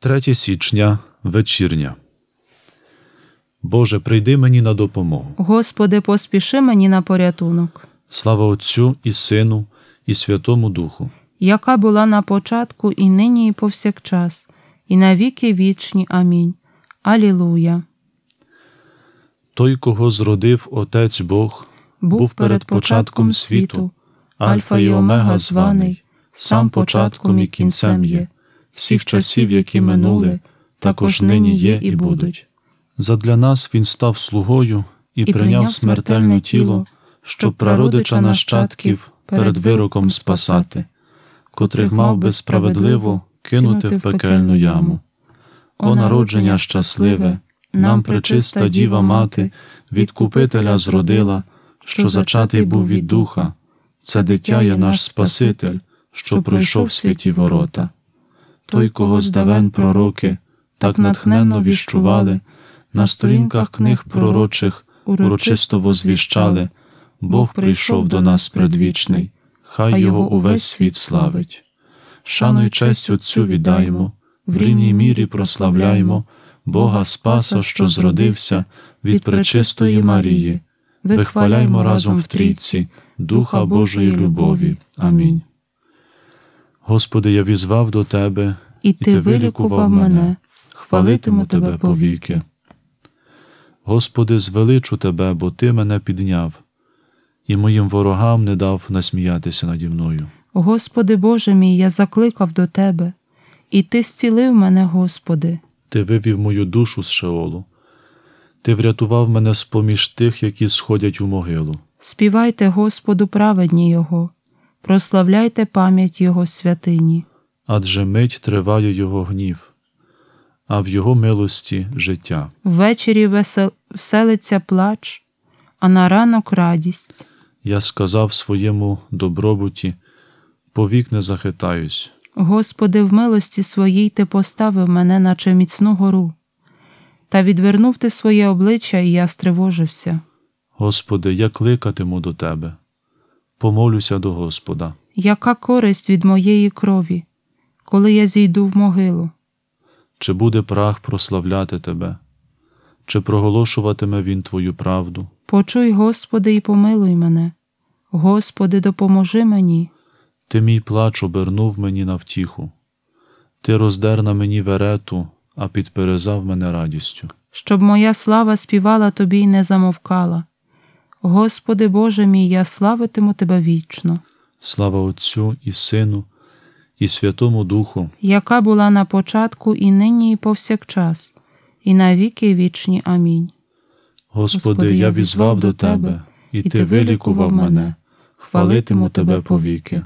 3 січня, вечірня. Боже, прийди мені на допомогу. Господи, поспіши мені на порятунок. Слава Отцю і Сину, і Святому Духу. Яка була на початку, і нині, і повсякчас, і на віки вічні. Амінь. Алілуя. Той, кого зродив Отець Бог, Був перед початком світу, Альфа і Омега званий, сам початком і кінцем є, всіх часів, які минули, також нині є і будуть. Задля нас Він став слугою і прийняв смертельне тіло, щоб прародича нащадків перед вироком спасати, котрих мав би справедливо кинути в пекельну яму. О народження щасливе, нам пречиста Діва Мати, Відкупителя зродила, що зачатий був від Духа. Це дитя є наш Спаситель, що пройшов святі ворота. Той, кого здавен пророки так натхненно віщували, на сторінках книг пророчих урочисто возвіщали, Бог прийшов до нас предвічний, хай Його увесь світ славить. Шану й честь Отцю віддаймо, в рівній мірі прославляймо Бога Спаса, що зродився від пречистої Марії. Вихваляймо разом в трійці Духа Божої любові. Амінь. Господи, я візвав до Тебе, І Ти вилікував мене. хвалитиму Тебе повіки. Господи, звеличу Тебе, бо Ти мене підняв, і моїм ворогам не дав насміятися наді мною. Господи Боже мій, я закликав до Тебе, і Ти зцілив мене, Господи. Ти вивів мою душу з Шеолу. Ти врятував мене з-поміж тих, які сходять у могилу. Співайте Господу праведні Його, прославляйте пам'ять Його святині. Адже мить триває Його гнів, а в Його милості життя. Ввечері веселиться плач, а на ранок радість. Я сказав своєму добробуті, повік не захитаюсь. Господи, в милості Своїй Ти поставив мене, наче міцну гору. Та відвернув Ти своє обличчя, і я стривожився. Господи, я кликатиму до Тебе. Помолюся до Господа. Яка користь від моєї крові, коли я зійду в могилу? Чи буде прах прославляти Тебе? Чи проголошуватиме він Твою правду? Почуй, Господи, і помилуй мене. Господи, допоможи мені. Ти мій плач обернув мені на втіху. Ти роздер на мені верету, а підперезав мене радістю. Щоб моя слава співала Тобі й не замовкала. Господи Боже мій, я славитиму Тебе вічно. Слава Отцю і Сину, і Святому Духу, яка була на початку, і нині, і повсякчас, і на віки вічні. Амінь. Господи, я візвав до Тебе, і Ти вилікував мене, хвалитиму Тебе повіки.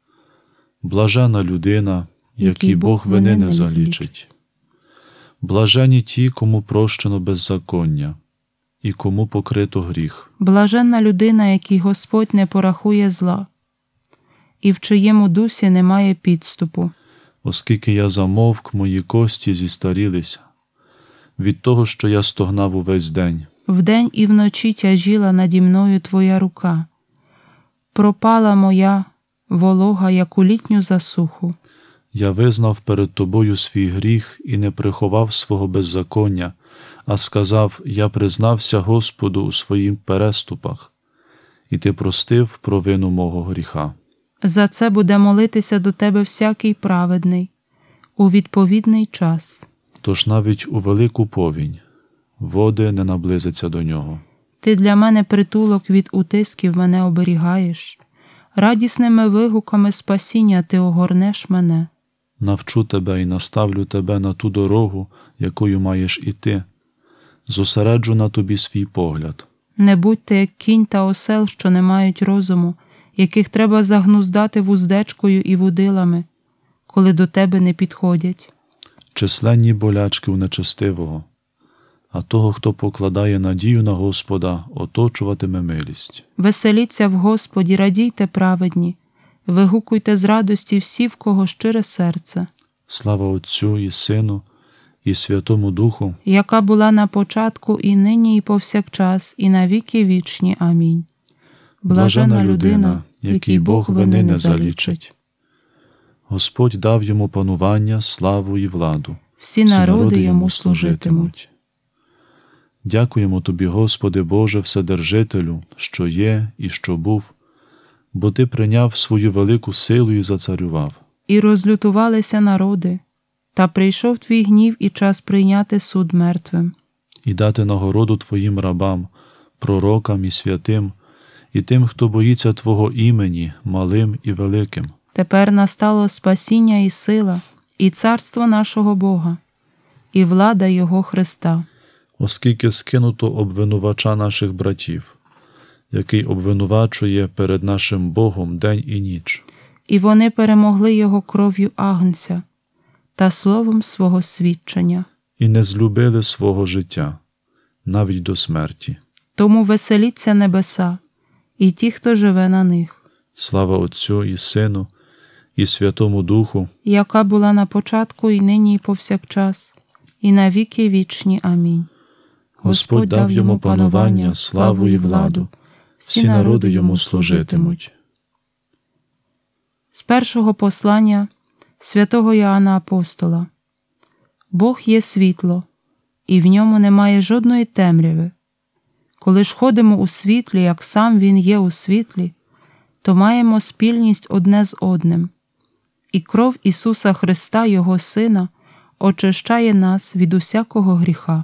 Блажена людина, якій Бог вини не залічить. Блажені ті, кому прощено беззаконня, і кому покрито гріх. Блаженна людина, якій Господь не порахує зла, і в чиєму дусі немає підступу. Оскільки я замовк, мої кості зістарілися, від того, що я стогнав увесь день. Вдень і вночі тяжіла наді мною Твоя рука. Пропала моя волога, як у літню засуху. Я визнав перед Тобою свій гріх і не приховав свого беззаконня, а сказав, я признався Господу у своїх переступах, і Ти простив провину мого гріха. За це буде молитися до Тебе всякий праведний у відповідний час. Тож навіть у велику повінь води не наблизяться до нього. Ти для мене притулок від утисків мене оберігаєш. Радісними вигуками спасіння Ти огорнеш мене. Навчу Тебе і наставлю Тебе на ту дорогу, якою маєш іти. Зосереджу на Тобі свій погляд. Не будьте як кінь та осел, що не мають розуму, яких треба загнуздати вуздечкою і вудилами, коли до Тебе не підходять. Численні болячки у нечестивого, а того, хто покладає надію на Господа, оточуватиме милість. Веселіться в Господі, радійте праведні, вигукуйте з радості всі, в кого щире серце. Слава Отцю і Сину, і Святому Духу, яка була на початку, і нині, і повсякчас, і на віки вічні. Амінь. Блажена людина, якій Бог вини не залічить. Господь дав йому панування, славу і владу. всі народи йому служитимуть. Дякуємо Тобі, Господи Боже Вседержителю, що є і що був, бо Ти прийняв свою велику силу і зацарював. І розлютувалися народи, та прийшов твій гнів і час прийняти суд мертвим. І дати нагороду Твоїм рабам, пророкам і святим, і тим, хто боїться Твого імені, малим і великим. Тепер настало спасіння і сила, і царство нашого Бога, і влада Його Христа. Оскільки скинуто обвинувача наших братів, який обвинувачує перед нашим Богом день і ніч. І вони перемогли Його кров'ю Агнця та словом свого свідчення. І не злюбили свого життя, навіть до смерті. Тому веселіться небеса, і ті, хто живе на них. Слава Отцю і Сину, і Святому Духу, яка була на початку, і нині, і повсякчас, і на віки вічні. Амінь. Господь дав йому панування, славу і владу, всі народи йому служитимуть. З першого послання святого Йоанна Апостола. Бог є світло, і в ньому немає жодної темряви. Коли ж ходимо у світлі, як сам Він є у світлі, то маємо спільність одне з одним. І кров Ісуса Христа, Його Сина, очищає нас від усякого гріха.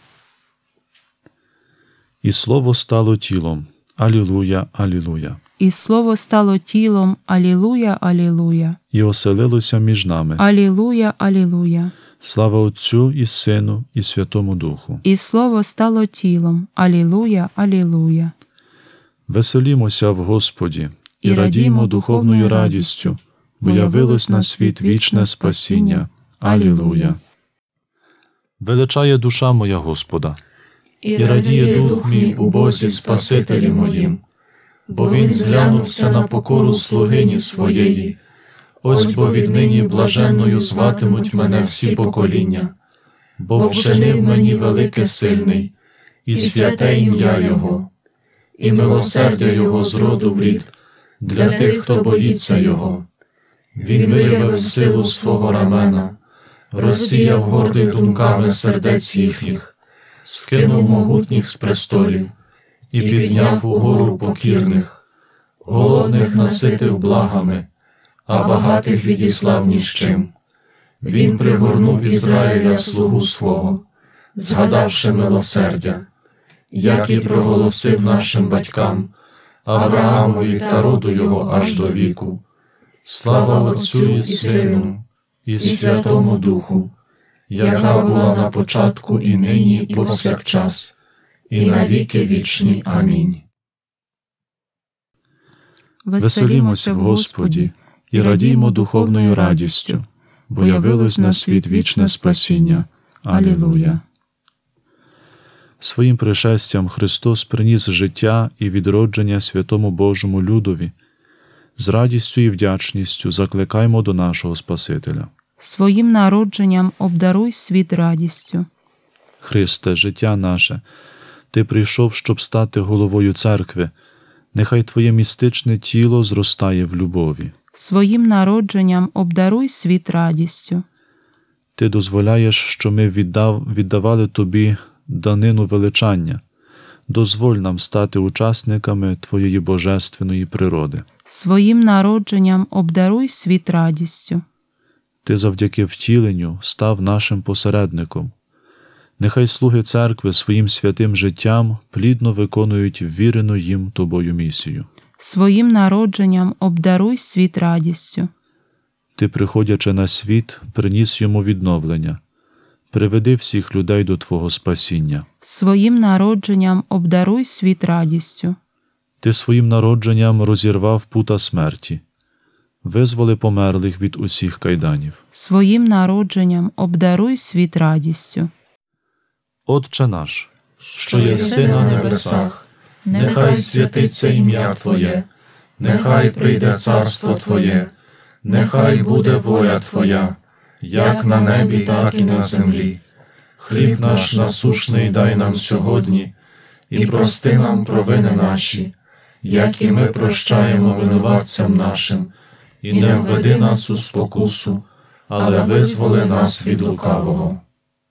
І Слово стало тілом. Алілуя, алілуя. І Слово стало тілом. Алілуя, алілуя. І оселилося між нами. Алілуя, алілуя. Слава Отцю і Сину, і Святому Духу. І Слово стало тілом. Алілуя, алілуя. Веселімося в Господі і радіймо духовною радістю, бо явилось на світ вічне спасіння. Алілуя. Величає душа моя Господа, і радіє дух мій у Бозі Спасителі моїм, бо Він зглянувся на покору слугині своєї. Ось бо віднині блаженною зватимуть мене всі покоління, бо вчинив мені велике сильний, і святе ім'я Його, і милосердя Його з роду в рід, для тих, хто боїться Його. Він виявив силу свого рамена, розсіяв гордих думками сердець їхніх, скинув могутніх з престолів і підняв угору покірних, голодних наситив благами, а багатих відіслав ні з чим. Він пригорнув Ізраїля слугу свого, згадавши милосердя, як і проголосив нашим батькам, Авраамові та роду його аж до віку. Слава Отцю і Сину, і Святому Духу, яка була на початку і нині, і повсякчас, і на віки вічні. Амінь. веселімося в Господі і радіймо духовною радістю, бо явилось на світ вічне спасіння. Алілуя. Своїм пришестям Христос приніс життя і відродження святому Божому людові. З радістю і вдячністю закликаймо до нашого Спасителя. Своїм народженням обдаруй світ радістю. Христе, життя наше, Ти прийшов, щоб стати головою церкви. Нехай Твоє містичне тіло зростає в любові. Своїм народженням обдаруй світ радістю. Ти дозволяєш, що ми віддавали Тобі данину величання. Дозволь нам стати учасниками Твоєї божественної природи. Своїм народженням обдаруй світ радістю. Ти завдяки втіленню став нашим посередником. Нехай слуги церкви своїм святим життям плідно виконують ввірену їм Тобою місію. Своїм народженням обдаруй світ радістю. Ти, приходячи на світ, приніс йому відновлення. Приведи всіх людей до Твого спасіння. Своїм народженням обдаруй світ радістю. Ти своїм народженням розірвав пута смерті. Визволи померлих від усіх кайданів. Своїм народженням обдаруй світ радістю. Отче наш, Що єси на небесах, нехай святиться ім'я Твоє, нехай прийде царство Твоє, нехай буде воля Твоя, як на небі, так і на землі. Хліб наш насушний дай нам сьогодні, і прости нам провини наші, як і ми прощаємо винуватцям нашим, і не введи нас у спокусу, але визволи нас від лукавого.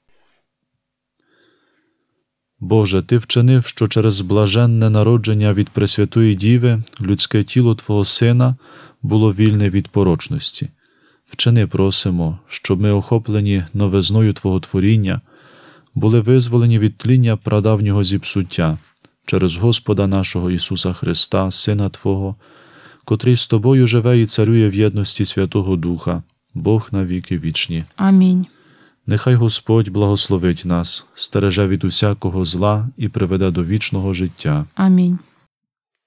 Боже, Ти вчинив, що через блаженне народження від Пресвятої Діви людське тіло Твого Сина було вільне від порочності. Вчини, просимо, щоб ми, охоплені новизною Твого творіння, були визволені від тління прадавнього зіпсуття через Господа нашого Ісуса Христа, Сина Твого, котрий з Тобою живе і царює в єдності Святого Духа, Бог на віки вічні. Амінь. Нехай Господь благословить нас, стереже від усякого зла і приведе до вічного життя. Амінь.